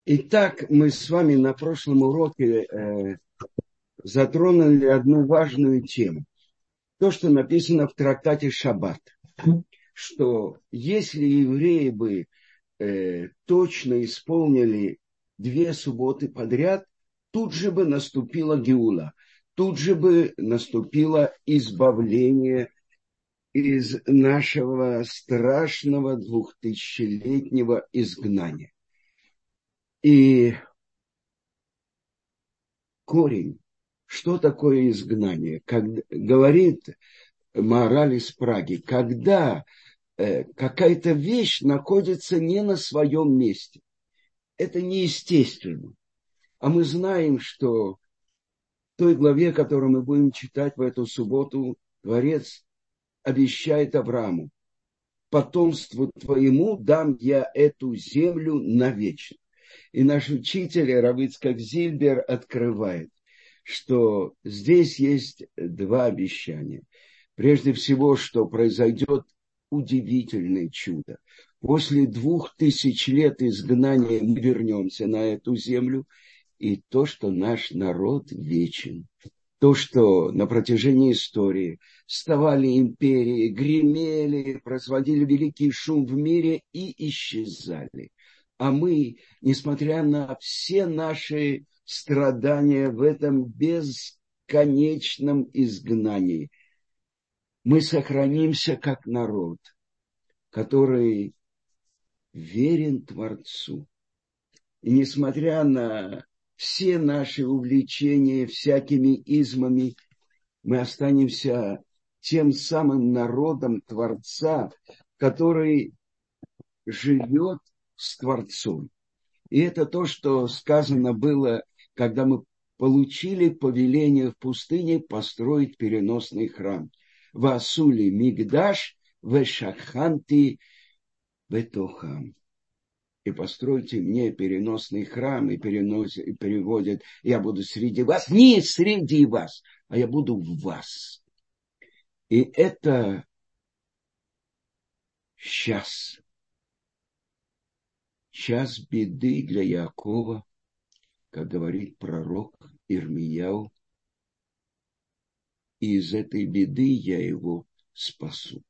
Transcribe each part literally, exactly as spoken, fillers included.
Итак, мы с вами на прошлом уроке э, затронули одну важную тему. То, что написано в трактате Шаббат, что если евреи бы э, точно исполнили две субботы подряд, тут же бы наступила Геула, тут же бы наступило избавление из нашего страшного двухтысячелетнего изгнания. И корень, что такое изгнание? Как говорит Маораль из Праги, когда э, какая-то вещь находится не на своем месте. Это неестественно. А мы знаем, что в той главе, которую мы будем читать в эту субботу, Творец обещает Аврааму: потомству твоему дам я эту землю навечно. И наш учитель Рав Ицхак Зильбер открывает, что здесь есть два обещания. Прежде всего, что произойдет удивительное чудо. После двух тысяч лет изгнания мы вернемся на эту землю, и то, что наш народ вечен. То, что на протяжении истории вставали империи, гремели, производили великий шум в мире и исчезали. А мы, несмотря на все наши страдания в этом бесконечном изгнании, мы сохранимся как народ, который верен Творцу. И несмотря на все наши увлечения всякими измами, мы останемся тем самым народом Творца, который живет с Творцом. И это то, что сказано было, когда мы получили повеление в пустыне построить переносный храм. Васули мигдаш вешаханти ветохам. И постройте мне переносный храм, и, переносит, и переводят: я буду среди вас, не среди вас, а я буду в вас. И это час. Час беды для Яакова, как говорит пророк Ирмияу. И из этой беды я его спасу.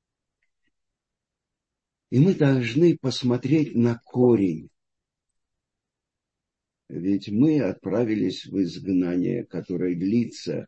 И мы должны посмотреть на корень. Ведь мы отправились в изгнание, которое длится,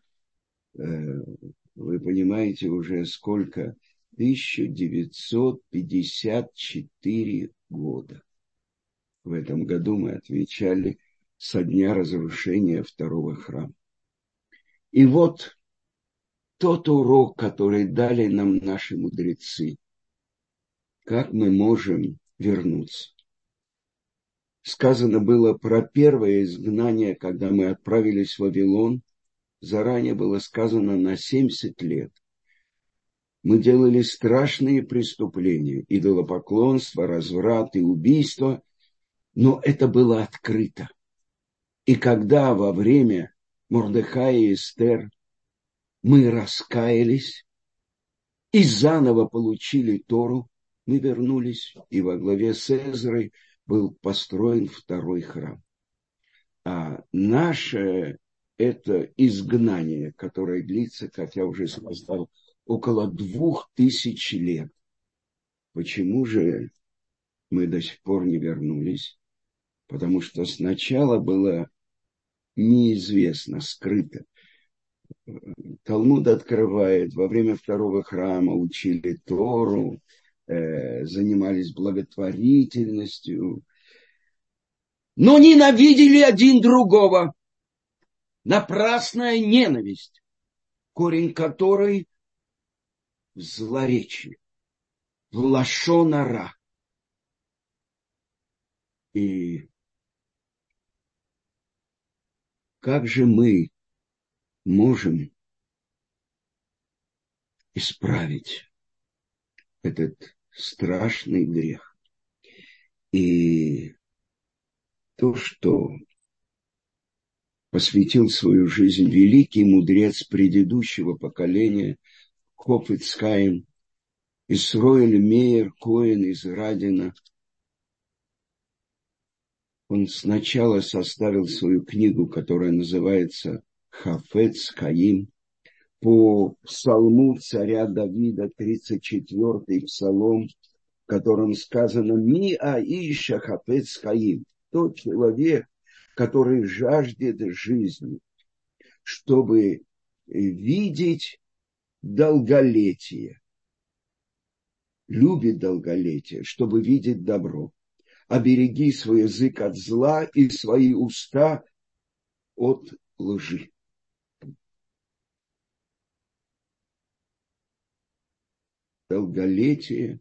вы понимаете, уже сколько? тысяча девятьсот пятьдесят четыре года. В этом году мы отмечали со дня разрушения второго храма. И вот тот урок, который дали нам наши мудрецы, как мы можем вернуться. Сказано было про первое изгнание, когда мы отправились в Вавилон. Заранее было сказано на семьдесят лет. Мы делали страшные преступления, идолопоклонство, разврат и убийство, но это было открыто. И когда во время Мордехая и Эстер мы раскаялись и заново получили Тору, мы вернулись, и во главе с Эзрой был построен второй храм. А наше это изгнание, которое длится, как я уже сказал, около двух тысяч лет. Почему же мы до сих пор не вернулись? Потому что сначала было неизвестно, скрыто. Талмуд открывает, во время второго храма учили Тору, э, занимались благотворительностью, но ненавидели один другого. Напрасная ненависть, корень которой в злоречии, в лашон ара. И как же мы можем исправить этот страшный грех? И то, что посвятил свою жизнь великий мудрец предыдущего поколения Хафец Хаим Исроэль Меир Коэн из Радина, Он сначала составил свою книгу, которая называется «Хафец Хаим», по псалму царя Давида, тридцать четвёртый псалом, в котором сказано «Ми аиша хафец хаим», тот человек, который жаждет жизни, чтобы видеть долголетие, любит долголетие, чтобы видеть добро. Обереги свой язык от зла и свои уста от лжи. Долголетие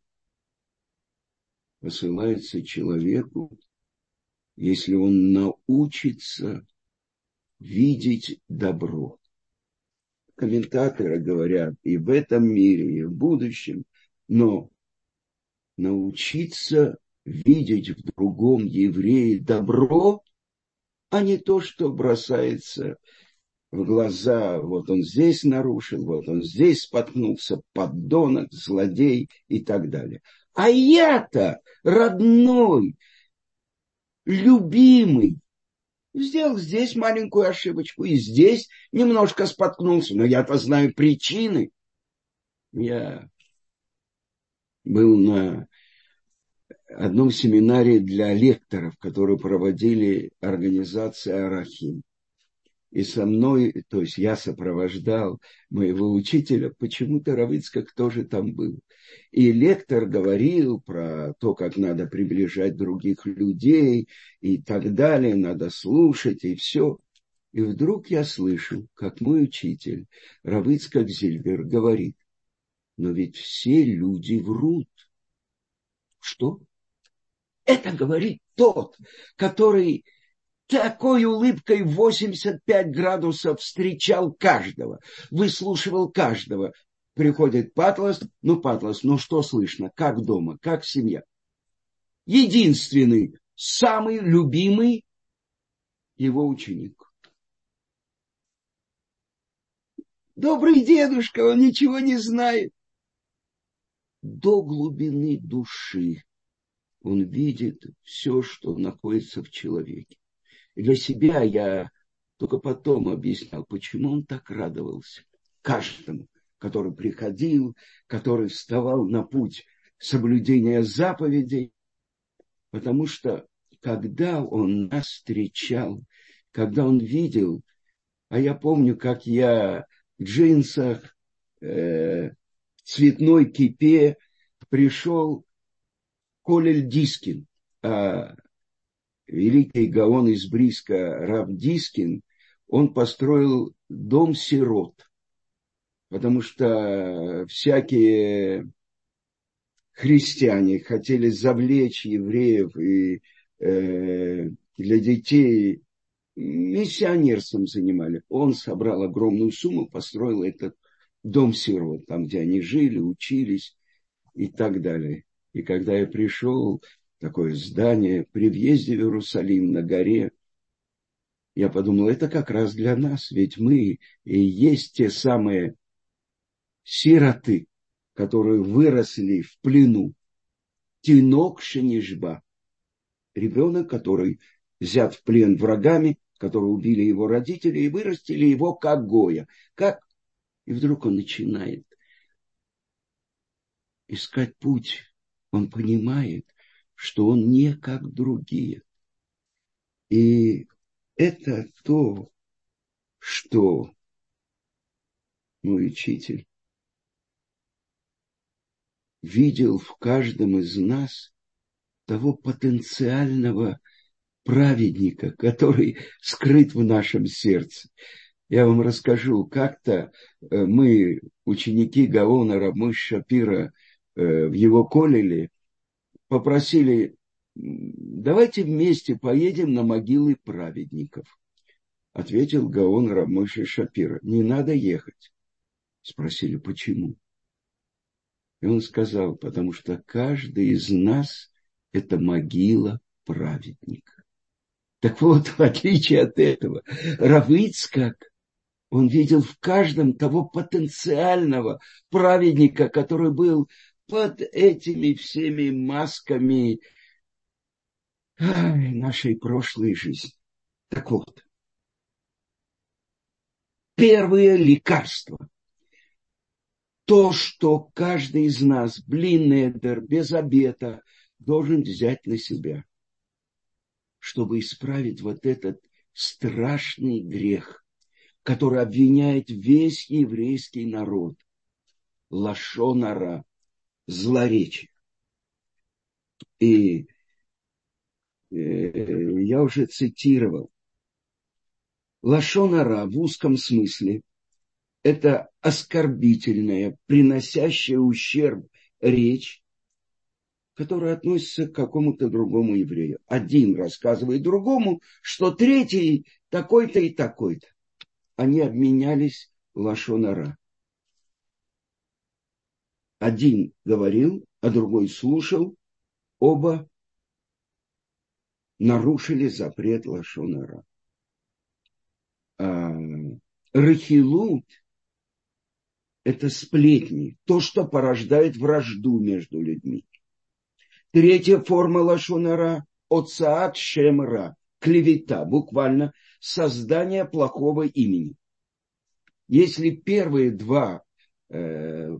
посылается человеку, если он научится видеть добро. Комментаторы говорят и в этом мире, и в будущем, но научиться видеть в другом еврее добро, а не то, что бросается в глаза. Вот он здесь нарушил, вот он здесь споткнулся, подонок, злодей и так далее. А я-то родной, любимый, сделал здесь маленькую ошибочку, и здесь немножко споткнулся. Но я-то знаю причины. Я был на одном семинаре для лекторов, который проводили организация Арахим. И со мной, то есть я сопровождал моего учителя, почему-то Рав Ицхак тоже там был. И лектор говорил про то, как надо приближать других людей и так далее, надо слушать и все. И вдруг я слышу, как мой учитель, Рав Ицхак Зильбер, говорит: но ведь все люди врут. Что? Это говорит тот, который такой улыбкой восемьдесят пять градусов встречал каждого, выслушивал каждого. Приходит Патлас, ну, Патлас, ну что слышно, как дома, как семья. Единственный, самый любимый его ученик. Добрый дедушка, он ничего не знает. До глубины души он видит все, что находится в человеке. И для себя я только потом объяснял, почему он так радовался каждому, который приходил, который вставал на путь соблюдения заповедей. Потому что когда он нас встречал, когда он видел, а я помню, как я в джинсах, э, цветной кипе пришел Колель Дискин, а великий гаон из Бриска Рав Дискин, он построил дом сирот, потому что всякие христиане хотели завлечь евреев и э, для детей миссионерством занимали. Он собрал огромную сумму, построил этот дом сирот, там, где они жили, учились и так далее. И когда я пришел, такое здание при въезде в Иерусалим на горе, я подумал, это как раз для нас, ведь мы и есть те самые сироты, которые выросли в плену. Тинок шенижба. Ребенок, который взят в плен врагами, которые убили его родители и вырастили его как гоя. Как? И вдруг он начинает искать путь. Он понимает, что он не как другие. И это то, что мой учитель видел в каждом из нас того потенциального праведника, который скрыт в нашем сердце. Я вам расскажу, как-то мы, ученики Гаона Рав Моше Шапира в его колеле, попросили: давайте вместе поедем на могилы праведников. Ответил Гаон Рав Моше Шапира: не надо ехать. Спросили, почему? И он сказал: потому что каждый из нас – это могила праведника. Так вот, в отличие от этого, Рав Ицхак, он видел в каждом того потенциального праведника, который был под этими всеми масками ай, нашей прошлой жизни. Так вот, первое лекарство. То, что каждый из нас, блин, недер, без обета, должен взять на себя, чтобы исправить вот этот страшный грех, который обвиняет весь еврейский народ. Лашон ара, злоречие. И э, я уже цитировал. Лашон ара в узком смысле – это оскорбительная, приносящая ущерб речь, которая относится к какому-то другому еврею. Один рассказывает другому, что третий такой-то и такой-то. Они обменялись лашон ара. Один говорил, а другой слушал. Оба нарушили запрет лашон ара. А, рахилут – это сплетни, то, что порождает вражду между людьми. Третья форма лашон ара – оцаат шем ра, клевета, буквально создание плохого имени. Если первые два э,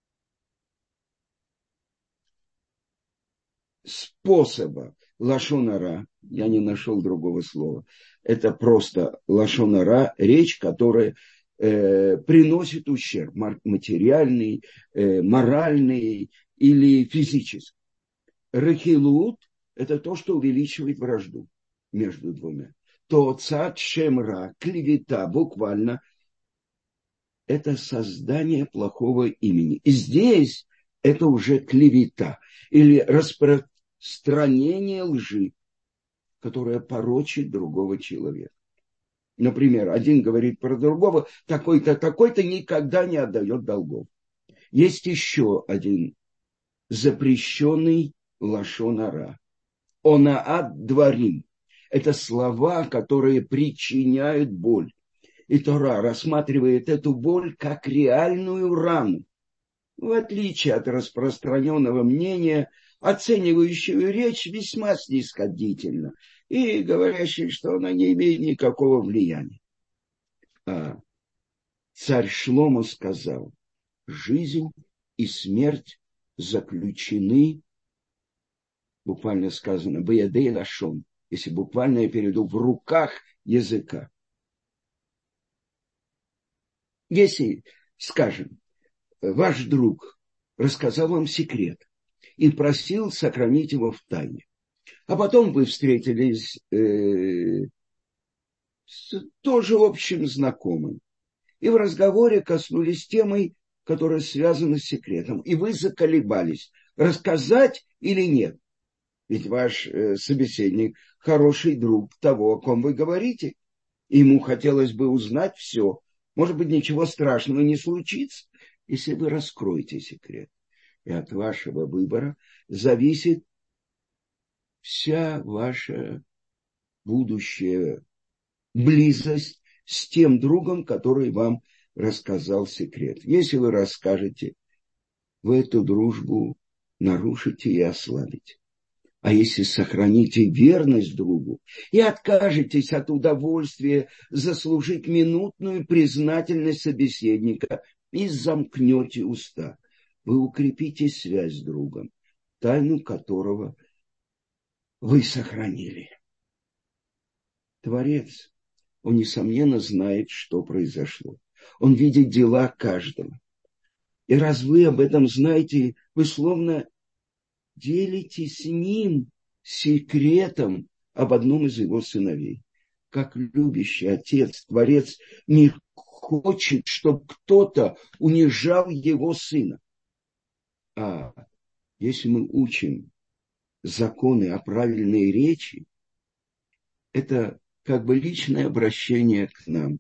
способа лашон ара, я не нашел другого слова, это просто лашон ара, речь, которая э, приносит ущерб материальный, э, моральный или физический. Рахилут – это то, что увеличивает вражду между двумя. То цат шемра, клевета, буквально, это создание плохого имени. И здесь это уже клевета или распространение лжи, которая порочит другого человека. Например, один говорит про другого, такой-то, такой-то никогда не отдает долгов. Есть еще один запрещенный лашон ара. Онаат дворим. Это слова, которые причиняют боль. И Тора рассматривает эту боль как реальную рану. В отличие от распространенного мнения, оценивающую речь весьма снисходительно и говорящей, что она не имеет никакого влияния. А царь Шломо сказал, жизнь и смерть заключены, буквально сказано, беядей лашон, если буквально я перейду, в руках языка. Если, скажем, ваш друг рассказал вам секрет и просил сохранить его в тайне, а потом вы встретились э, с тоже общим знакомым, и в разговоре коснулись темы, которая связана с секретом, и вы заколебались, рассказать или нет. Ведь ваш э, собеседник хороший друг того, о ком вы говорите. Ему хотелось бы узнать все. Может быть, ничего страшного не случится, если вы раскроете секрет. И от вашего выбора зависит вся ваша будущая близость с тем другом, который вам рассказал секрет. Если вы расскажете, вы эту дружбу нарушите и ослабите. А если сохраните верность другу и откажетесь от удовольствия заслужить минутную признательность собеседника и замкнете уста, вы укрепите связь с другом, тайну которого вы сохранили. Творец, он, несомненно, знает, что произошло. Он видит дела каждого. И раз вы об этом знаете, вы словно делитесь с ним секретом об одном из его сыновей. Как любящий отец, Творец не хочет, чтобы кто-то унижал его сына. А если мы учим законы о правильной речи, это как бы личное обращение к нам.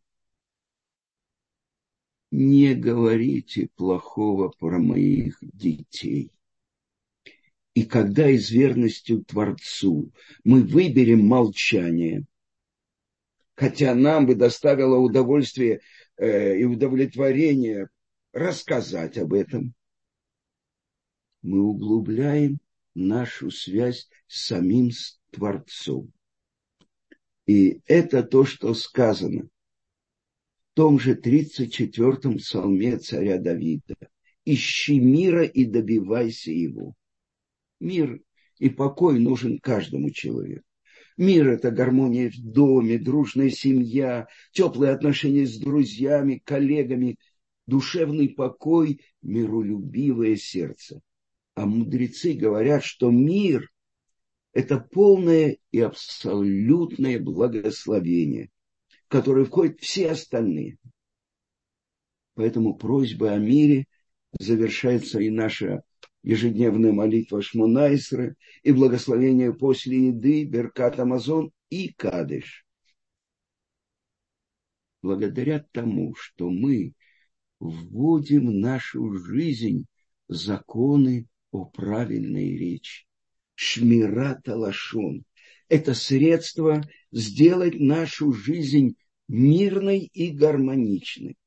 Не говорите плохого про моих детей. И когда из верности Творцу мы выберем молчание, хотя нам бы доставило удовольствие э, и удовлетворение рассказать об этом, мы углубляем нашу связь с самим Творцом. И это то, что сказано в том же тридцать четвёртом псалме царя Давида. «Ищи мира и добивайся его». Мир и покой нужен каждому человеку. Мир – это гармония в доме, дружная семья, теплые отношения с друзьями, коллегами, душевный покой, миролюбивое сердце. А мудрецы говорят, что мир – это полное и абсолютное благословение, в которое входят все остальные. Поэтому просьба о мире завершается и наша ежедневная молитва Шмона-Эсрей, и благословение после еды, Беркат Амазон и Кадеш. Благодаря тому, что мы вводим в нашу жизнь законы о правильной речи. Шмират алашон – это средство сделать нашу жизнь мирной и гармоничной.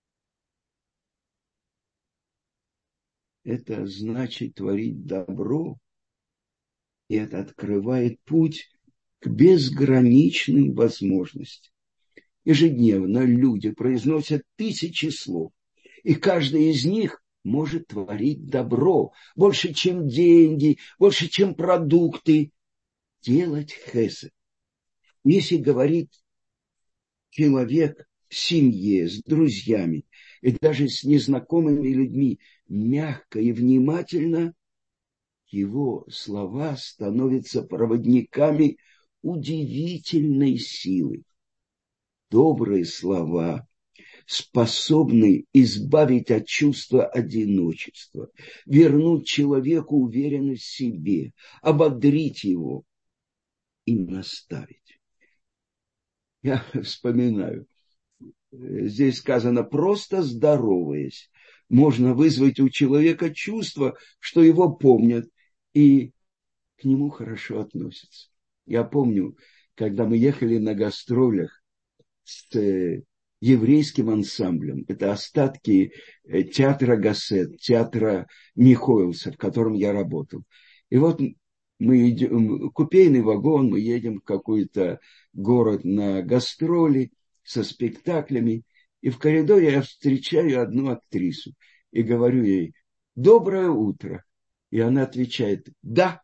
Это значит творить добро, и это открывает путь к безграничным возможностям. Ежедневно люди произносят тысячи слов, и каждый из них может творить добро, больше, чем деньги, больше, чем продукты, делать хесед. Если говорит человек в семье, с друзьями, и даже с незнакомыми людьми мягко и внимательно, его слова становятся проводниками удивительной силы. Добрые слова способны избавить от чувства одиночества, вернуть человеку уверенность в себе, ободрить его и наставить. Я вспоминаю, здесь сказано, просто здороваясь, можно вызвать у человека чувство, что его помнят и к нему хорошо относятся. Я помню, когда мы ехали на гастролях с еврейским ансамблем, это остатки театра Гассет, театра Михоэлса, в котором я работал. И вот мы идем, купейный вагон, мы едем в какой-то город на гастроли со спектаклями, и в коридоре я встречаю одну актрису и говорю ей: «Доброе утро». И она отвечает: «Да».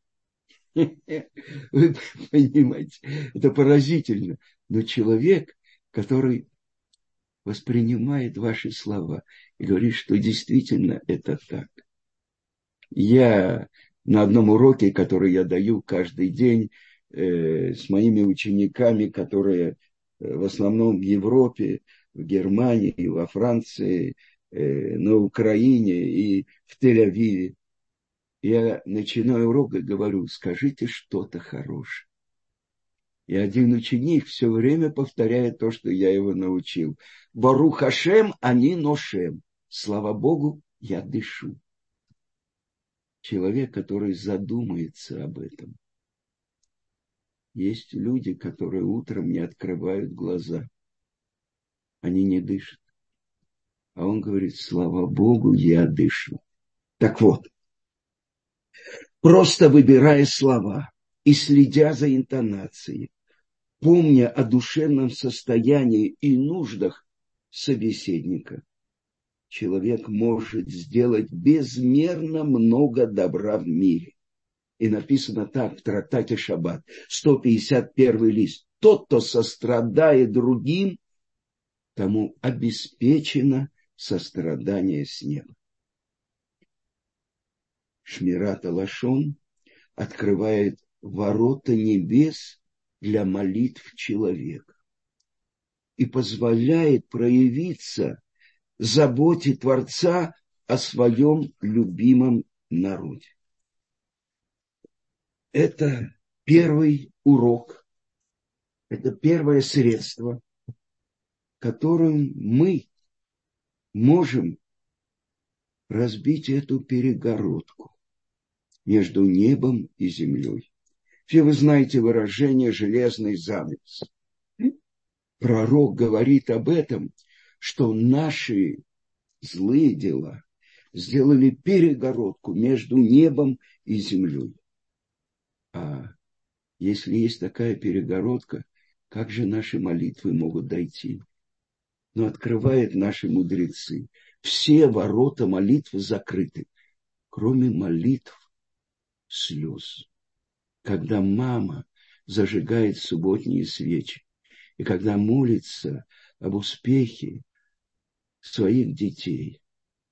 Вы понимаете, это поразительно. Но человек, который воспринимает ваши слова и говорит, что действительно это так. Я на одном уроке, который я даю каждый день э, с моими учениками, которые э, в основном в Европе, в Германии, во Франции, э, на Украине и в Тель-Авиве, я начинаю урок и говорю: скажите что-то хорошее. И один ученик все время повторяет то, что я его научил. Барух Ашем, ани ношем. Слава Богу, я дышу. Человек, который задумается об этом. Есть люди, которые утром не открывают глаза. Они не дышат. А он говорит: слава Богу, я дышу. Так вот, просто выбирая слова и следя за интонацией, помня о душевном состоянии и нуждах собеседника, человек может сделать безмерно много добра в мире. И написано так в трактате Шаббат, сто пятьдесят первый лист. Тот, кто сострадает другим, тому обеспечено сострадание с неба. Шмират алашон открывает ворота небес для молитв человека и позволяет проявиться заботе Творца о своем любимом народе. Это первый урок, это первое средство, которым мы можем разбить эту перегородку между небом и землей. Все вы знаете выражение «железный занавес». Пророк говорит об этом, что наши злые дела сделали перегородку между небом и землей. А Если есть такая перегородка, как же наши молитвы могут дойти? Но открывают наши мудрецы. Все ворота молитвы закрыты, кроме молитв слез. Когда мама зажигает субботние свечи, и когда молится об успехе своих детей.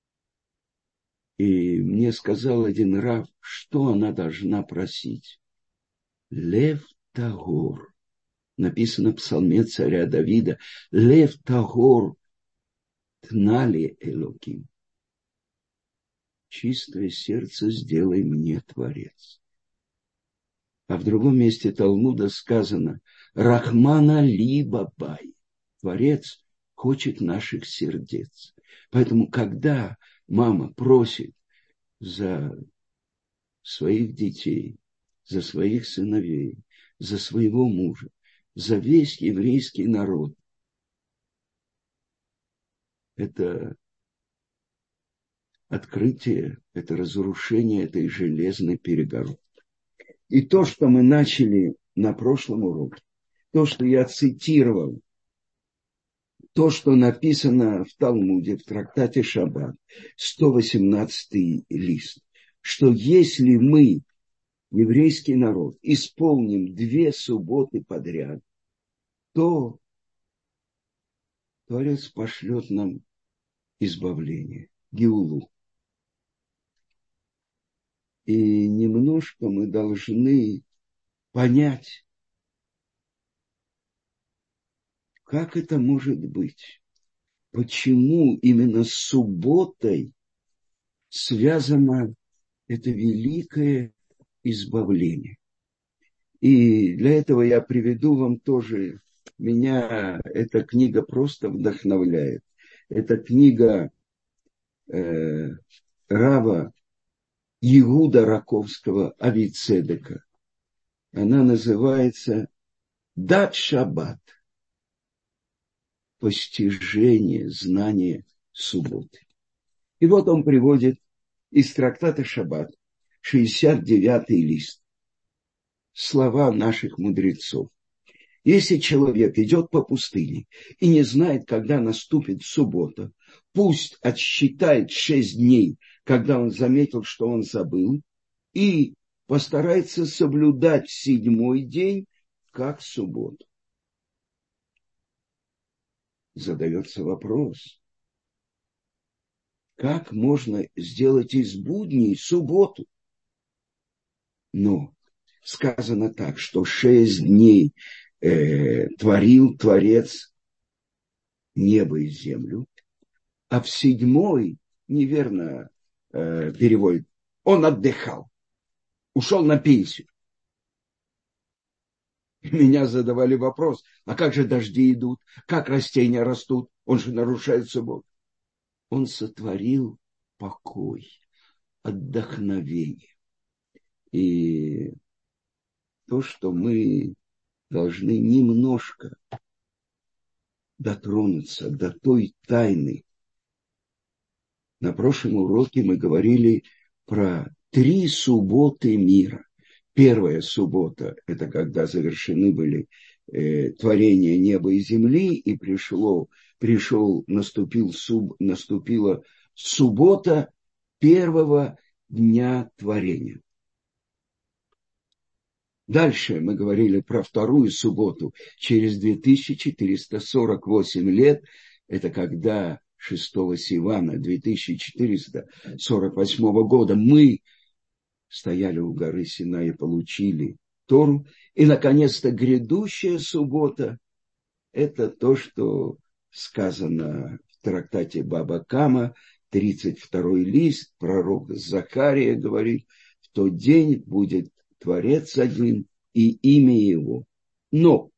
И мне сказал один рав, что она должна просить. Лев Тагор. Написано в псалме царя Давида. Лев Тагор тнали Элоким. Чистое сердце сделай мне, Творец. А в другом месте Талмуда сказано Рахмана ли бабай. Творец хочет наших сердец. Поэтому, когда мама просит за своих детей, за своих сыновей, за своего мужа, за весь еврейский народ, это открытие, это разрушение этой железной перегородки. И то, что мы начали на прошлом уроке, то, что я цитировал, то, что написано в Талмуде, в трактате Шаббат, сто восемнадцатый лист, что если мы, еврейский народ, исполним две субботы подряд, то Творец пошлет нам избавление, геулу. И немножко мы должны понять, как это может быть. Почему именно с субботой связано это великое избавление. И для этого я приведу вам тоже, меня эта книга просто вдохновляет. Это книга э, рава Иуда Раковского Авицедека. Она называется «Дат Шаббат». Постижение, знание субботы. И вот он приводит из трактата Шаббат, шестьдесят девятый лист, слова наших мудрецов. Если человек идет по пустыне и не знает, когда наступит суббота, пусть отсчитает шесть дней, когда он заметил, что он забыл, и постарается соблюдать седьмой день как субботу. Задается вопрос, как можно сделать из будней субботу? Но сказано так, что шесть дней э, творил Творец небо и землю, а в седьмой, неверно э, переводит, он отдыхал, ушел на пенсию. Меня задавали вопрос, а как же дожди идут, как растения растут, он же нарушает субботу. Он сотворил покой, отдохновение. И то, что мы должны немножко дотронуться до той тайны. На прошлом уроке мы говорили про три субботы мира. Первая суббота – это когда завершены были э, творения неба и земли, и пришло, пришел, наступил, суб, наступила суббота первого дня творения. Дальше мы говорили про вторую субботу. Через две тысячи четыреста сорок восемь лет, это когда шестого Сивана две тысячи четыреста сорок восьмого года мы стояли у горы Синай и получили Тору. И, наконец-то, грядущая суббота – это то, что сказано в трактате Баба Кама, тридцать второй лист, пророк Захария говорит, в тот день будет Творец один и имя его. Но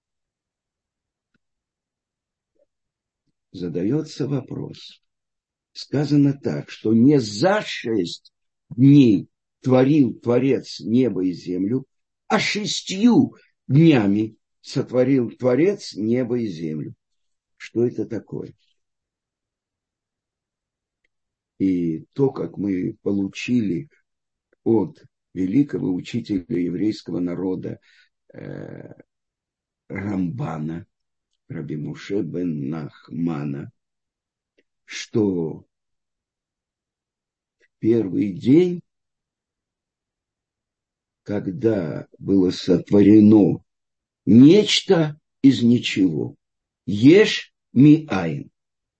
задается вопрос. Сказано так, что не за шесть дней творил Творец небо и землю, а шестью днями сотворил Творец небо и землю. Что это такое? И то, как мы получили от великого учителя еврейского народа э, Рамбана, Раби Моше бен Нахмана, что первый день, когда было сотворено нечто из ничего, еш ми айн,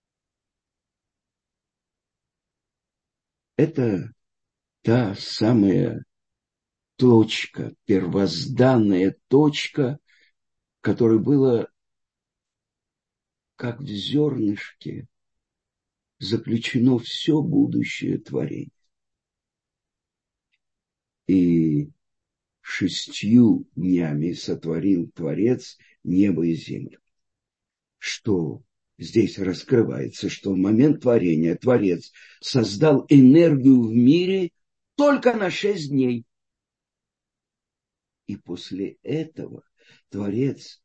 это та самая точка, первозданная точка, которая была как в зернышке заключено все будущее творение. И шестью днями сотворил Творец небо и землю. Что здесь раскрывается, что в момент творения Творец создал энергию в мире только на шесть дней. И после этого Творец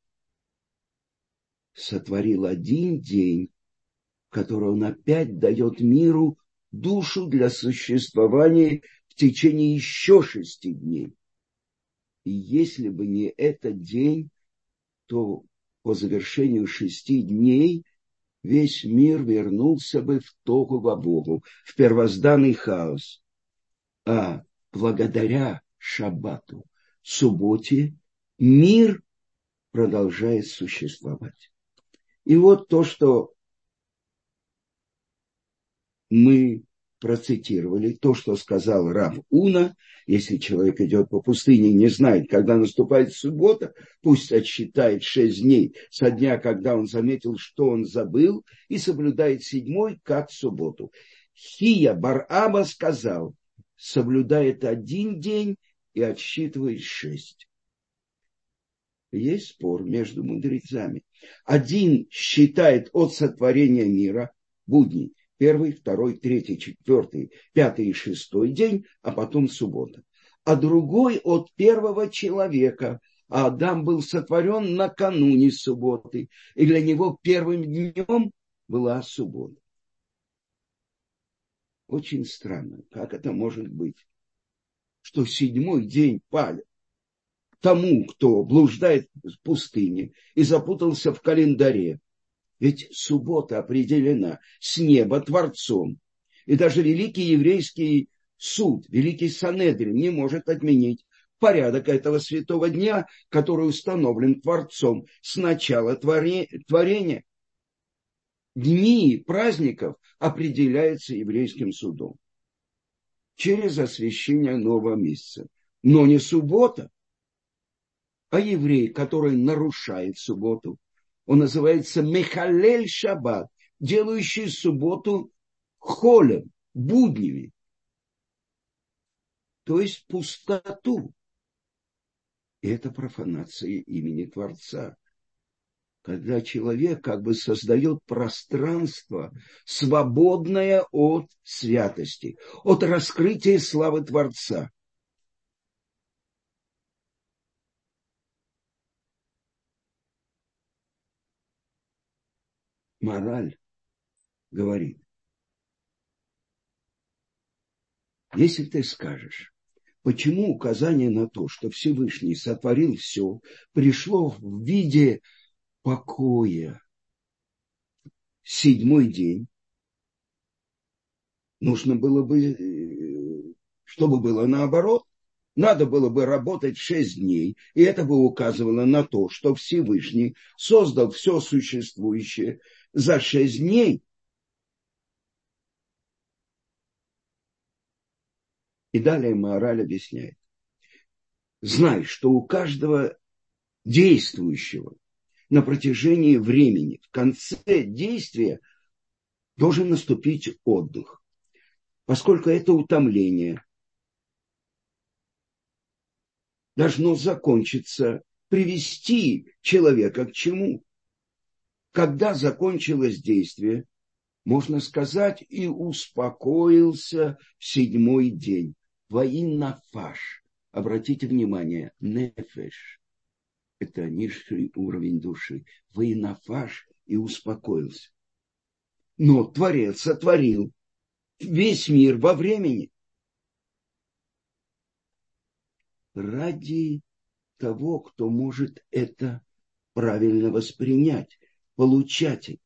сотворил один день, в который он опять дает миру душу для существования в течение еще шести дней. И если бы не этот день, то по завершению шести дней весь мир вернулся бы в тогу вабогу, в первозданный хаос. А благодаря шаббату, субботе, мир продолжает существовать. И вот то, что мы процитировали, то, что сказал Рав Уна: если человек идет по пустыне и не знает, когда наступает суббота, пусть отсчитает шесть дней со дня, когда он заметил, что он забыл, и соблюдает седьмой, как субботу. Хия бар Аба сказал: соблюдает один день и отсчитывает шесть. Есть спор между мудрецами. Один считает от сотворения мира будни. Первый, второй, третий, четвертый, пятый и шестой день, а потом суббота. А другой от первого человека. А Адам был сотворен накануне субботы. И для него первым днем была суббота. Очень странно, как это может быть, что седьмой день палит тому, кто блуждает в пустыне и запутался в календаре. Ведь суббота определена с неба Творцом. И даже великий еврейский суд, великий Санедрин не может отменить порядок этого святого дня, который установлен Творцом с начала творения. Дни праздников определяются еврейским судом через освящение нового месяца. Но не суббота, а еврей, который нарушает субботу, он называется Мехалель Шаббат, делающий субботу холем, буднями, то есть пустоту. И это профанация имени Творца. Когда человек как бы создает пространство, свободное от святости, от раскрытия славы Творца. Мораль говорит: если ты скажешь, почему указание на то, что Всевышний сотворил все, пришло в виде покоя седьмой день, нужно было бы, чтобы было наоборот. Надо было бы работать шесть дней, и это бы указывало на то, что Всевышний создал все существующее за шесть дней. И далее мораль объясняет: знай, что у каждого действующего на протяжении времени в конце действия должен наступить отдых, поскольку это утомление должно закончиться, привести человека к чему? Когда закончилось действие, можно сказать, и успокоился в седьмой день. Ваиннафаш. Обратите внимание, нефеш. Это низший уровень души. Ваиннафаш и успокоился. Но Творец сотворил весь мир во времени. ради того, кто может это правильно воспринять, получатель.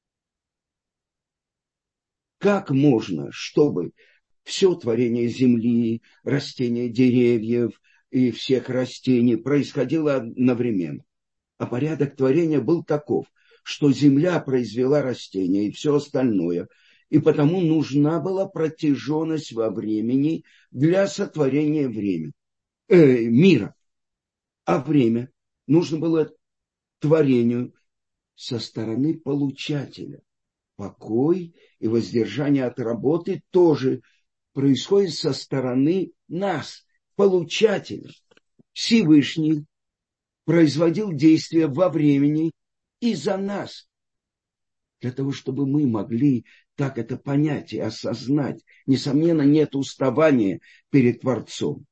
Как можно, чтобы все творение земли, растения деревьев и всех растений происходило одновременно? А порядок творения был таков, что земля произвела растения и все остальное, и потому нужна была протяженность во времени для сотворения времени, э, мира. А время нужно было творению со стороны получателя. Покой и воздержание от работы тоже происходит со стороны нас, получателя. Всевышний производил действия во времени и за нас, для того, чтобы мы могли так это понять и осознать. Несомненно, нет уставания перед Творцом.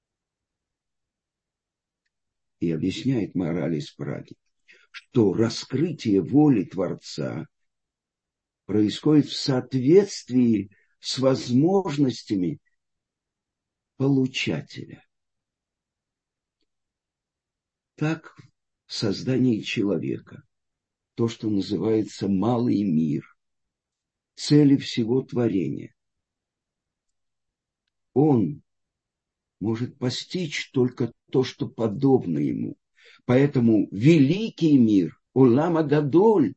И объясняет мораль из Праги, что раскрытие воли Творца происходит в соответствии с возможностями получателя. Так в создании человека, то, что называется малый мир, цели всего творения, он может постичь только то, что подобно ему. Поэтому великий мир, Олам а-Гадоль,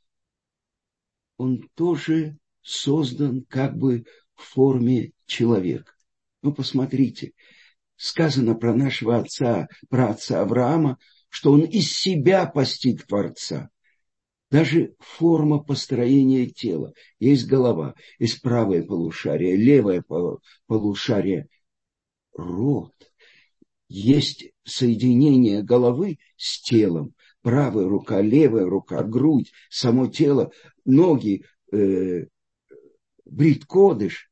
он тоже создан как бы в форме человека. Ну, посмотрите, сказано про нашего отца, про отца Авраама, что он из себя постиг Творца. Даже форма построения тела. Есть голова, есть правое полушарие, левое полушарие, рот. Есть соединение головы с телом. Правая рука, левая рука, грудь, само тело, ноги, э, брит кодыш.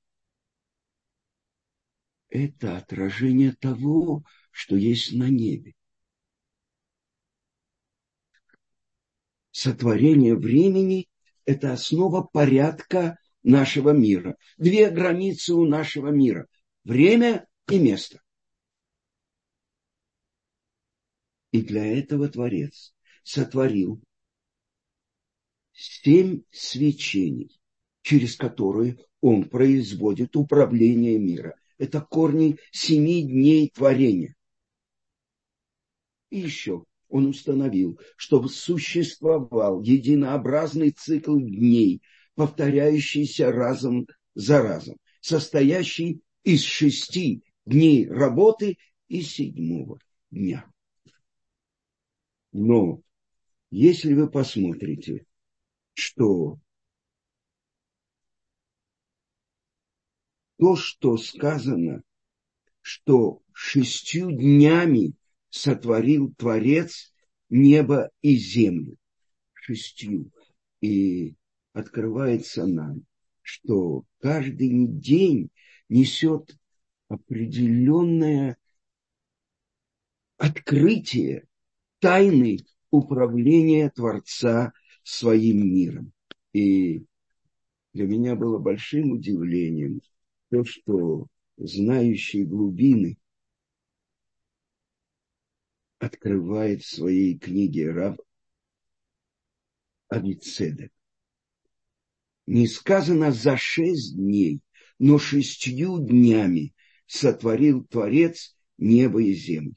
Это отражение того, что есть на небе. Сотворение времени – это основа порядка нашего мира. Две границы у нашего мира – время и место. И для этого Творец сотворил семь свечений, через которые он производит управление мира. Это корни семи дней творения. И еще он установил, чтобы существовал единообразный цикл дней, повторяющийся разом за разом, состоящий из шести дней работы и седьмого дня. Но если вы посмотрите, что то, что сказано, что шестью днями сотворил Творец небо и землю. Шестью. И открывается нам, что каждый день несет определенное открытие тайны управления Творца своим миром. И для меня было большим удивлением то, что знающие глубины открывает в своей книге Рав Авицедек. Не сказано за шесть дней, но шестью днями сотворил Творец небо и землю.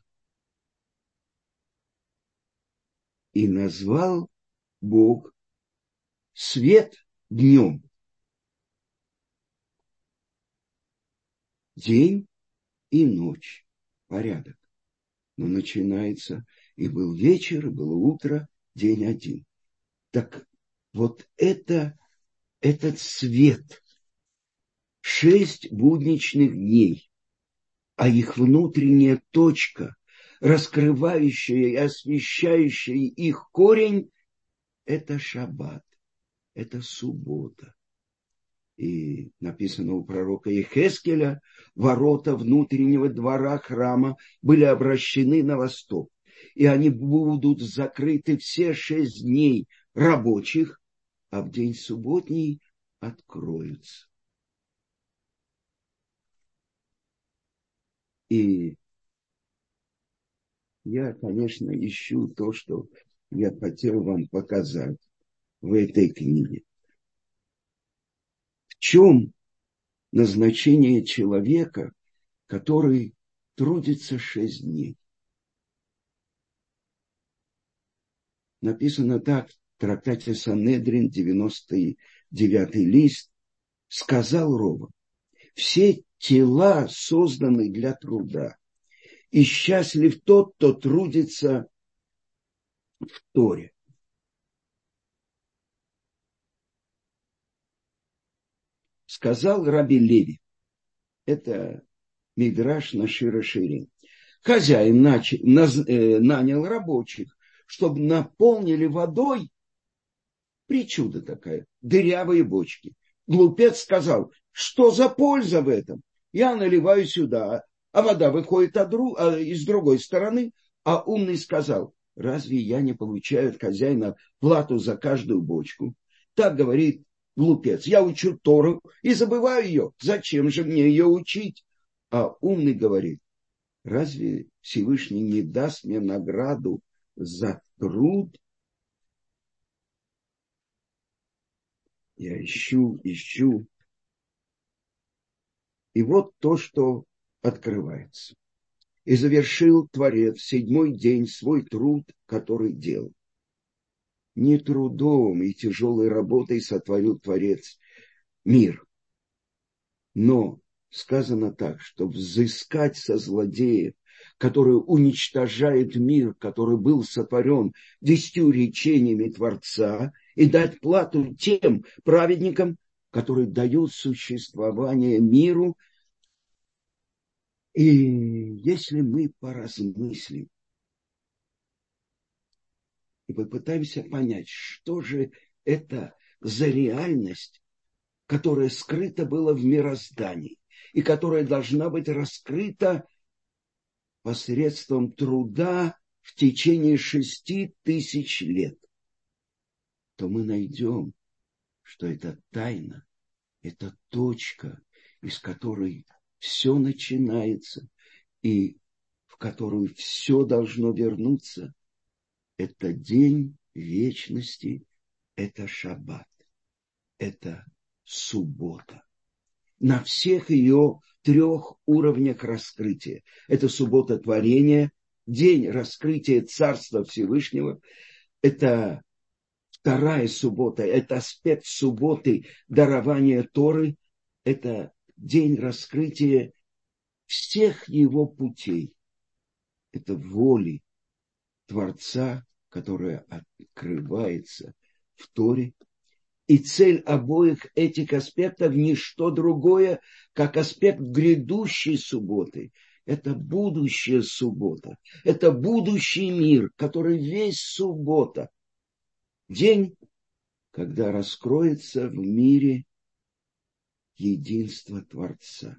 И назвал Бог свет днем, день и ночь, порядок. Но начинается, и был вечер, и было утро, день один. Так вот это, этот свет, шесть будничных дней, а их внутренняя точка, раскрывающая и освещающая их корень, это шаббат, это суббота. И написано у пророка Ехескеля, ворота внутреннего двора храма были обращены на восток, и они будут закрыты все шесть дней рабочих, а в день субботний откроются. И я, конечно, ищу то, что я хотел вам показать в этой книге. В чем назначение человека, который трудится шесть дней? Написано так в трактате Санедрин, девяносто девятый лист. Сказал Рова: все тела созданы для труда, и счастлив тот, кто трудится в Торе. Сказал Раби Леви, это Мидраш на Широ-Ширин. Хозяин нач, наз, э, нанял рабочих, чтобы наполнили водой, причуда такая, дырявые бочки. Глупец сказал: что за польза в этом? Я наливаю сюда, а вода выходит от друг, а, из другой стороны. А умный сказал: разве я не получаю от хозяина плату за каждую бочку? Так говорит глупец: я учу Тору и забываю ее. Зачем же мне ее учить? А умный говорит: разве Всевышний не даст мне награду за труд? Я ищу, ищу. И вот то, что открывается. И завершил Творец в седьмой день свой труд, который делал. Не трудом и тяжелой работой сотворил Творец мир. Но сказано так, что взыскать со злодеев, который уничтожает мир, который был сотворен десятью речениями Творца, и дать плату тем праведникам, которые дают существование миру. И если мы поразмыслим и попытаемся понять, что же это за реальность, которая скрыта была в мироздании и которая должна быть раскрыта посредством труда в течение шести тысяч лет, то мы найдем, что это тайна, это точка, из которой все начинается и в которую все должно вернуться. Это день вечности, это шаббат, это суббота. На всех ее трех уровнях раскрытия. Это суббота творения, день раскрытия Царства Всевышнего. Это вторая суббота, это аспект субботы дарования Торы. Это день раскрытия всех его путей. Это воли Творца, которая открывается в Торе. И цель обоих этих аспектов не что другое, как аспект грядущей субботы. Это будущая суббота. Это будущий мир, который весь суббота. День, когда раскроется в мире единство Творца.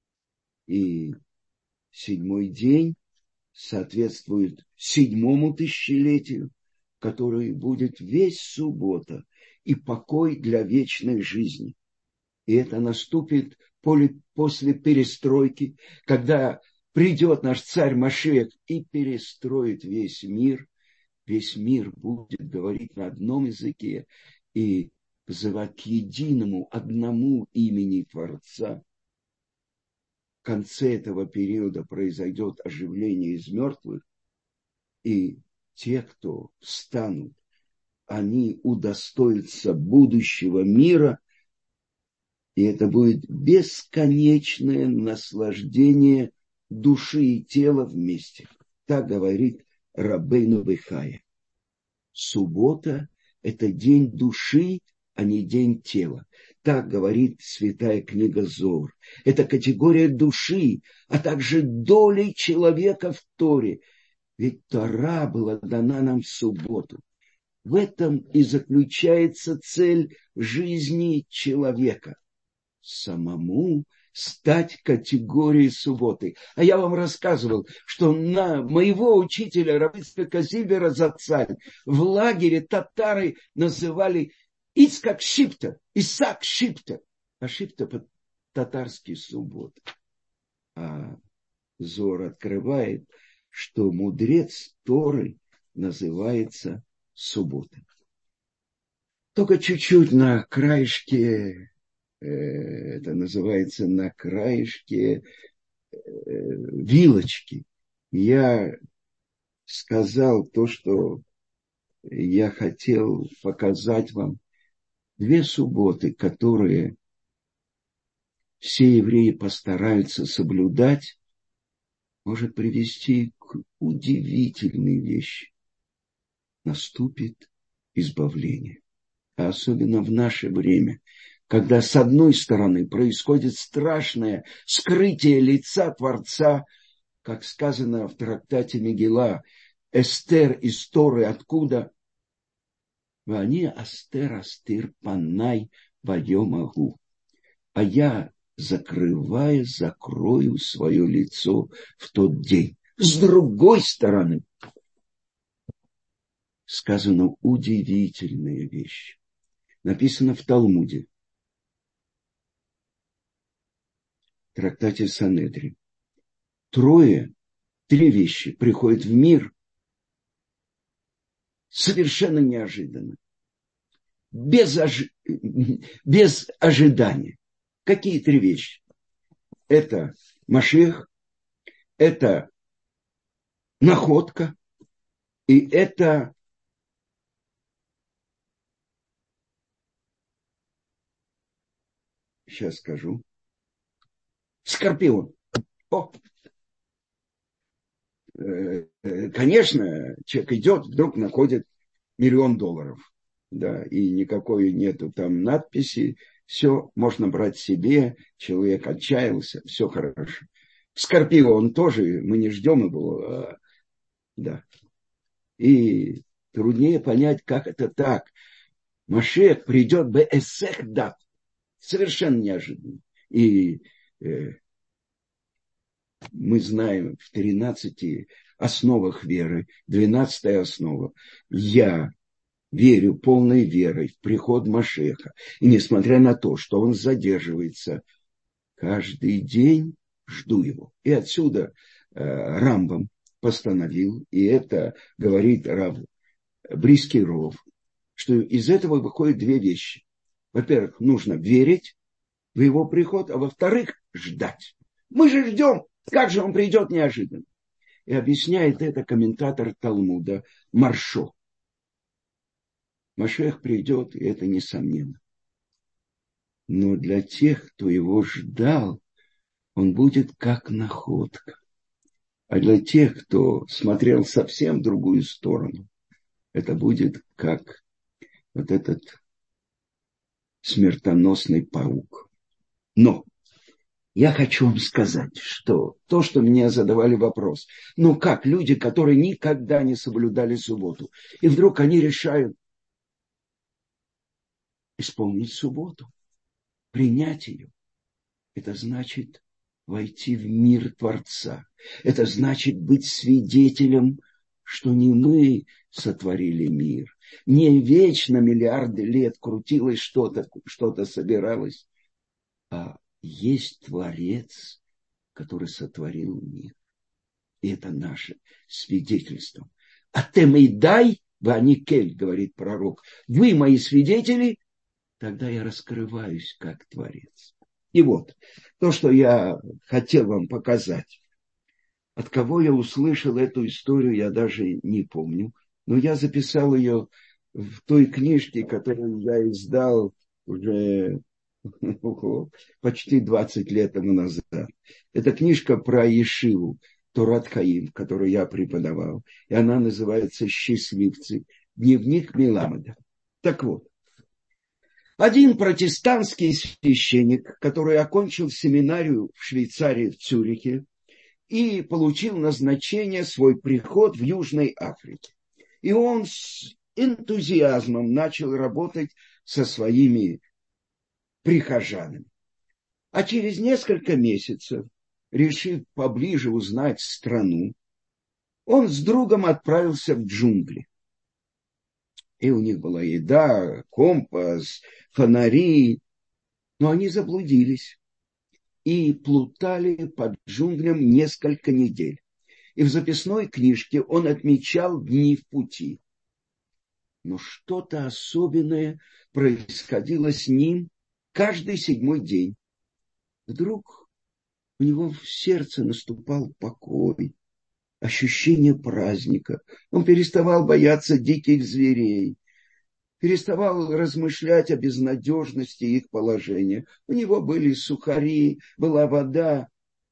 И седьмой день соответствует седьмому тысячелетию, который будет весь суббота и покой для вечной жизни. И это наступит после перестройки, когда придет наш царь Машиах и перестроит весь мир. Весь мир будет говорить на одном языке и взывать к единому, одному имени Творца. В конце этого периода произойдет оживление из мертвых, и те, кто встанут, они удостоятся будущего мира, и это будет бесконечное наслаждение души и тела вместе. Так говорит Рабейну Бехая. Суббота – это день души, а не день тела. Так говорит святая книга Зоар. Это категория души, а также доли человека в Торе. Ведь Тора была дана нам в субботу. В этом и заключается цель жизни человека. Самому стать категорией субботы. А я вам рассказывал, что на моего учителя Раби Ицхака Зильбера Зацаль в лагере татары называли Ицхак Шипта, Исаак Шипта. А Шипта по-татарски суббота. А Зоар открывает, что мудрец Торы называется субботой. Только чуть-чуть на краешке, это называется на краешке вилочки. Я сказал то, что я хотел показать вам. Две субботы, которые все евреи постараются соблюдать, может привести к удивительной вещи. Наступит избавление. А особенно в наше время, когда с одной стороны происходит страшное скрытие лица Творца, как сказано в трактате Мегилла, Эстер из Торы откуда? Вани астер астир панай вайомагу. А я, закрывая, закрою свое лицо в тот день. С другой стороны, сказано удивительная вещь. Написано в Талмуде, в трактате Санедрин. Трое, три вещи приходят в мир совершенно неожиданно. Без, ожи... без ожидания. Какие три вещи? Это Машиах, это находка, и это сейчас скажу. Скорпион. О! Конечно, человек идет, вдруг находит миллион долларов. Да, и никакой нету там надписи. Все можно брать себе. Человек отчаялся, все хорошо. Скорпион тоже, мы не ждем его. А, да. И труднее понять, как это так. Машиах придет беэсех дат. Совершенно неожиданно. И э, мы знаем в тринадцати основах веры, двенадцатая основа. Я верю полной верой в приход Машиаха. И несмотря на то, что он задерживается, каждый день жду его. И отсюда э, Рамбам постановил, и это говорит Рав Бриский Ров, что из этого выходят две вещи. Во-первых, нужно верить в его приход, а во-вторых, ждать. Мы же ждем, как же он придет неожиданно. И объясняет это комментатор Талмуда Маршо. Машиах придет, и это несомненно. Но для тех, кто его ждал, он будет как находка. А для тех, кто смотрел совсем в другую сторону, это будет как вот этот смертоносный паук. Но я хочу вам сказать, что то, что мне задавали вопрос, ну как люди, которые никогда не соблюдали субботу, и вдруг они решают исполнить субботу, принять ее, это значит войти в мир Творца. Это значит быть свидетелем, что не мы сотворили мир, не вечно миллиарды лет крутилось что-то, что-то собиралось, а есть Творец, который сотворил мир. И это наше свидетельство. А темейдай ваникель, говорит пророк, вы мои свидетели, тогда я раскрываюсь как Творец. И вот, то, что я хотел вам показать. От кого я услышал эту историю, я даже не помню. Но я записал ее в той книжке, которую я издал уже почти двадцать лет тому назад. Это книжка про Ешиву, Торат Хаим, которую я преподавал. И она называется «Счастливцы. Дневник Миламеда». Так вот. Один протестантский священник, который окончил семинарию в Швейцарии, в Цюрихе, и получил назначение, свой приход в Южной Африке. И он с энтузиазмом начал работать со своими прихожанами. А через несколько месяцев, решив поближе узнать страну, он с другом отправился в джунгли. И у них была еда, компас, фонари, но они заблудились и плутали под джунглям несколько недель. и в записной книжке он отмечал дни в пути. Но что-то особенное происходило с ним каждый седьмой день. Вдруг у него в сердце наступал покой, ощущение праздника. Он переставал бояться диких зверей, переставал размышлять о безнадежности их положения. У него были сухари, была вода.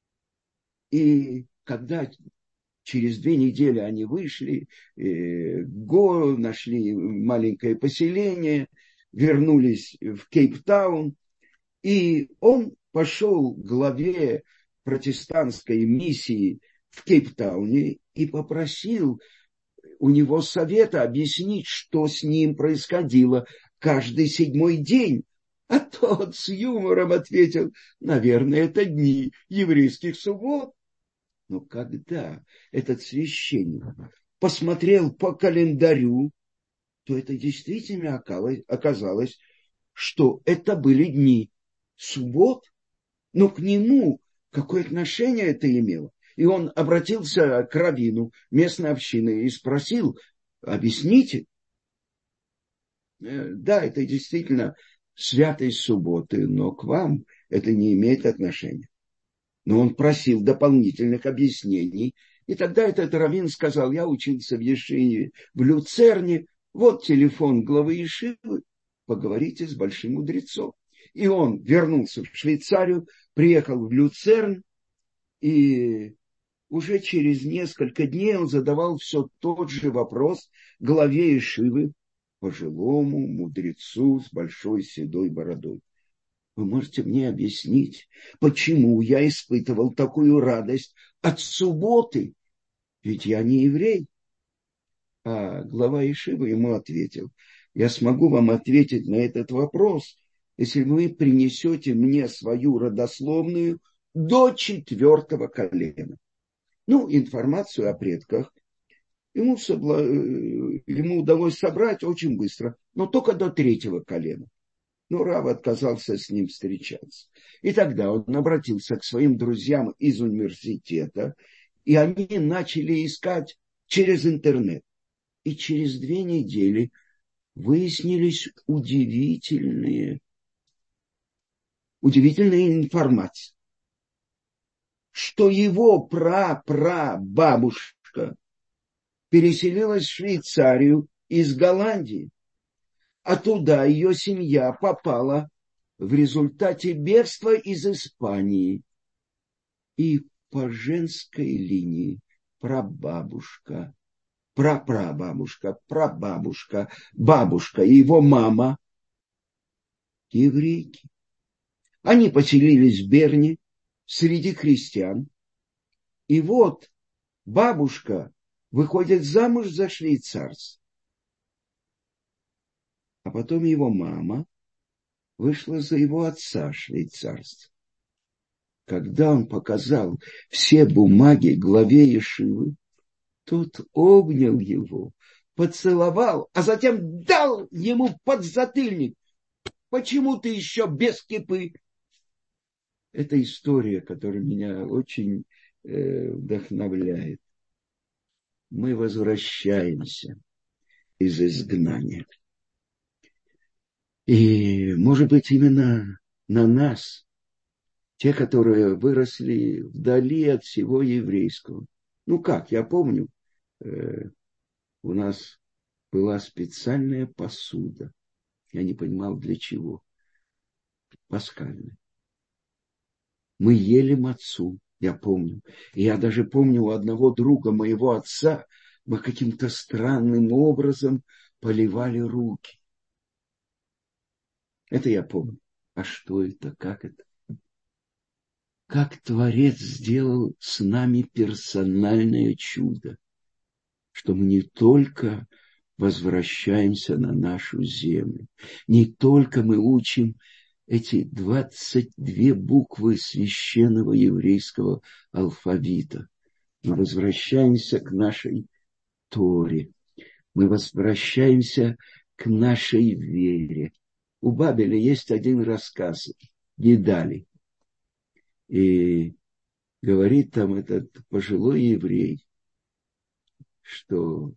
И когда через две недели они вышли, э, го, нашли маленькое поселение, вернулись в Кейптаун, и он пошел к главе протестантской миссии в Кейптауне и попросил у него совета объяснить, что с ним происходило каждый седьмой день. А тот с юмором ответил: наверное, это дни еврейских суббот. Но когда этот священник посмотрел по календарю, то это действительно оказалось, что это были дни суббот. Но к нему какое отношение это имело? И он обратился к раввину местной общины и спросил: объясните. Да, это действительно святость субботы, но к вам это не имеет отношения. Но он просил дополнительных объяснений. И тогда этот раввин сказал: я учился в Ешиве в Люцерне, вот телефон главы Ешивы, поговорите с большим мудрецом. И он вернулся в Швейцарию, приехал в Люцерн, и уже через несколько дней он задавал все тот же вопрос главе Ешивы, пожилому мудрецу с большой седой бородой. Вы можете мне объяснить, почему я испытывал такую радость от субботы? Ведь я не еврей. А глава Ешивы ему ответил: я смогу вам ответить на этот вопрос, если вы принесете мне свою родословную до четвертого колена. Ну, информацию о предках ему, собла... ему удалось собрать очень быстро, но только до третьего колена. Но Рав отказался с ним встречаться. И тогда он обратился к своим друзьям из университета, и они начали искать через интернет. И через две недели выяснились удивительные, удивительные информации, что его прапрабабушка переселилась в Швейцарию из Голландии, а туда ее семья попала в результате бегства из Испании. И по женской линии прабабушка, прапрабабушка, прабабушка, бабушка и его мама еврейки. Они поселились в Берне среди христиан. И вот бабушка выходит замуж за швейцарца. А потом его мама вышла за его отца, швейцарца. Когда он показал все бумаги главе Ешивы, тот обнял его, поцеловал, а затем дал ему подзатыльник. Почему ты еще без кипы? Это история, которая меня очень э, вдохновляет. Мы возвращаемся из изгнания. И, может быть, именно на нас, те, которые выросли вдали от всего еврейского. Ну как, я помню, э, у нас была специальная посуда. Я не понимал, для чего. Пасхальная. Мы ели мацу, я помню. И я даже помню, у одного друга моего отца мы каким-то странным образом поливали руки. Это я помню. А что это? Как это? Как Творец сделал с нами персональное чудо, что мы не только возвращаемся на нашу землю, не только мы учим эти двадцать две буквы священного еврейского алфавита, мы возвращаемся к нашей Торе, мы возвращаемся к нашей вере. У Бабеля есть один рассказ «Гедали». И говорит там этот пожилой еврей, что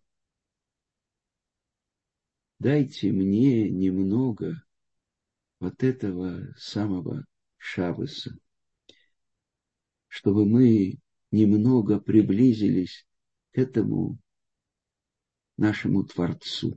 дайте мне немного вот этого самого Шаббаса, чтобы мы немного приблизились к этому нашему Творцу.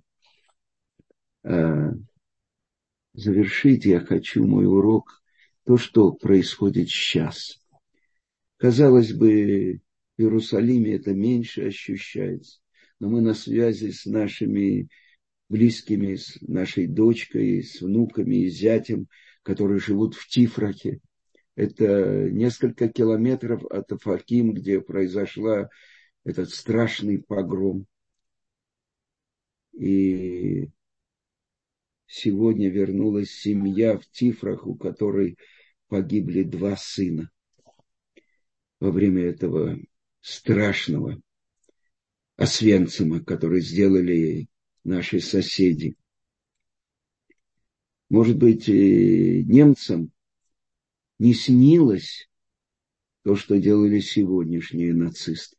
А завершить я хочу мой урок то, что происходит сейчас. Казалось бы, в Иерусалиме это меньше ощущается, но мы на связи с нашими близкими, с нашей дочкой, с внуками и зятем, которые живут в Тифрахе. Это несколько километров от Офаким, где произошла этот страшный погром. И сегодня вернулась семья в Тифрах, у которой погибли два сына во время этого страшного Освенцима, который сделали наши соседи. Может быть, немцам не снилось то, что делали сегодняшние нацисты.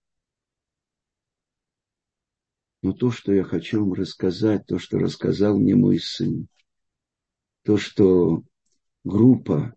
Но то, что я хочу вам рассказать, то, что рассказал мне мой сын, то, что группа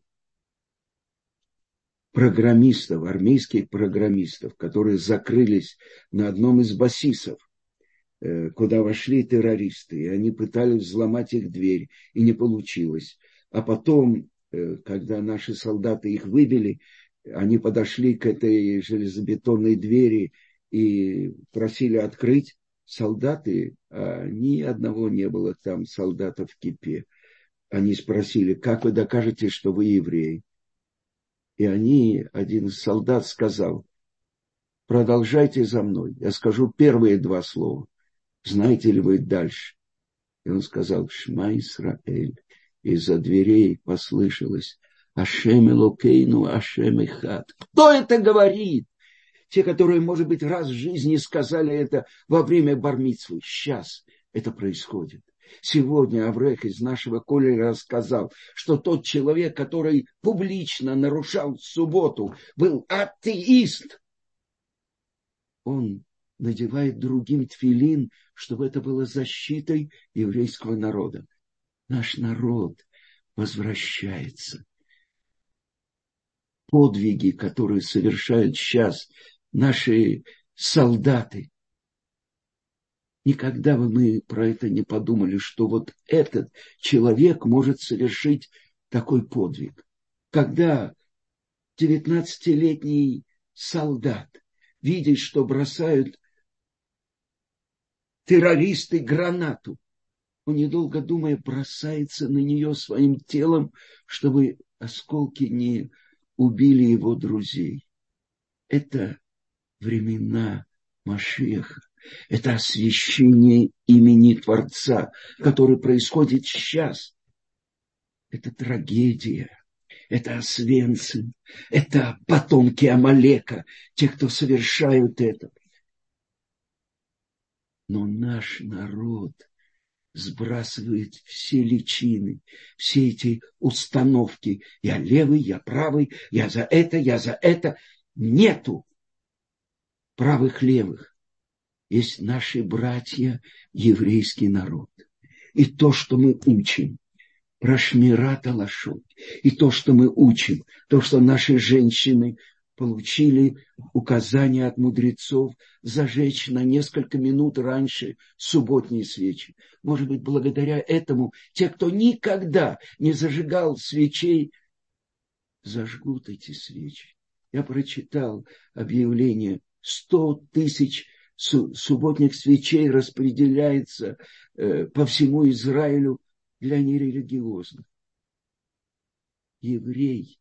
программистов, армейских программистов, которые закрылись на одном из басисов, куда вошли террористы, и они пытались взломать их дверь, и не получилось. А потом, когда наши солдаты их выбили, они подошли к этой железобетонной двери и просили открыть. Солдаты, а ни одного не было там солдата в кипе. Они спросили, как вы докажете, что вы еврей? И они, один из солдат сказал, продолжайте за мной. Я скажу первые два слова. Знаете ли вы дальше? И он сказал, Шма Исраэль. Из-за дверей послышалось, Ашем Элокейну, Ашем Эхад. Кто это говорит? Те, которые, может быть, раз в жизни сказали это во время бар-мицвы. Сейчас это происходит. Сегодня Аврех из нашего колледжа рассказал, что тот человек, который публично нарушал субботу, был атеист. Он надевает другим тфилин, чтобы это было защитой еврейского народа. Наш народ возвращается. Подвиги, которые совершают сейчас наши солдаты. Никогда бы мы про это не подумали, что вот этот человек может совершить такой подвиг. Когда девятнадцатилетний солдат видит, что бросают террористы гранату, он, недолго думая, бросается на нее своим телом, чтобы осколки не убили его друзей. Это времена Машиаха. Это освящение имени Творца, которое происходит сейчас. Это трагедия. Это Освенцим. Это потомки Амалека, те, кто совершают это. Но наш народ сбрасывает все личины, все эти установки. Я левый, я правый, я за это, я за это. Нету правых-левых. Есть наши братья, еврейский народ. И то, что мы учим про Шмират ха-Лашон, и то, что мы учим, то, что наши женщины получили указание от мудрецов зажечь на несколько минут раньше субботние свечи. Может быть, благодаря этому те, кто никогда не зажигал свечей, зажгут эти свечи. Я прочитал объявление: сто тысяч субботних свечей распределяется э, по всему Израилю для нерелигиозных. Еврей,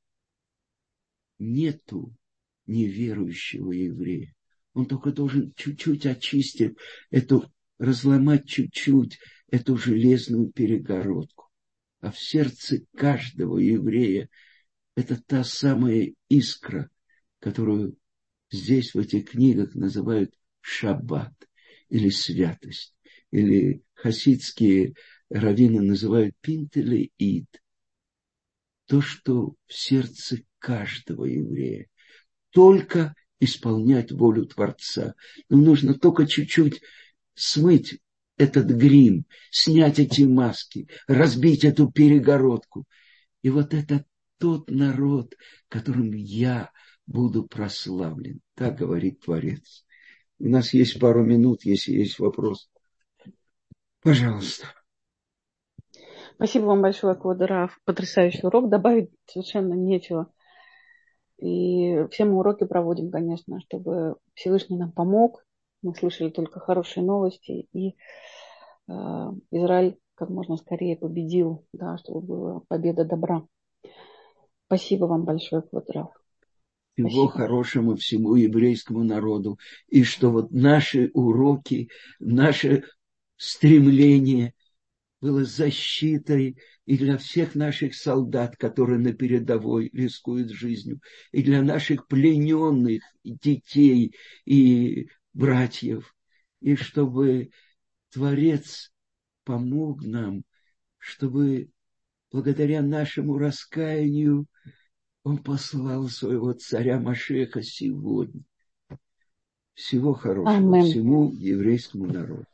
нету неверующего еврея. Он только должен чуть-чуть очистить эту, разломать чуть-чуть эту железную перегородку. А в сердце каждого еврея это та самая искра, которую здесь в этих книгах называют шаббат или святость, или хасидские раввины называют пинтелеид. То, что в сердце каждого еврея. Только исполнять волю Творца. Нам нужно только чуть-чуть смыть этот грим, снять эти маски, разбить эту перегородку. И вот это тот народ, которым я буду прославлен. Так говорит Творец. У нас есть пару минут, если есть вопрос. Пожалуйста. Спасибо вам большое, Квадрав. Потрясающий урок. Добавить совершенно нечего. И все мы уроки проводим, конечно, чтобы Всевышний нам помог. Мы слышали только хорошие новости. И э, Израиль как можно скорее победил, да, чтобы была победа добра. Спасибо вам большое, Квадрав. Всего Спасибо. хорошему всему еврейскому народу. И что вот наши уроки, наше стремление было защитой и для всех наших солдат, которые на передовой рискуют жизнью, и для наших плененных детей и братьев, и чтобы Творец помог нам, чтобы благодаря нашему раскаянию Он послал своего царя Машеха сегодня. Всего хорошего Амен. всему еврейскому народу.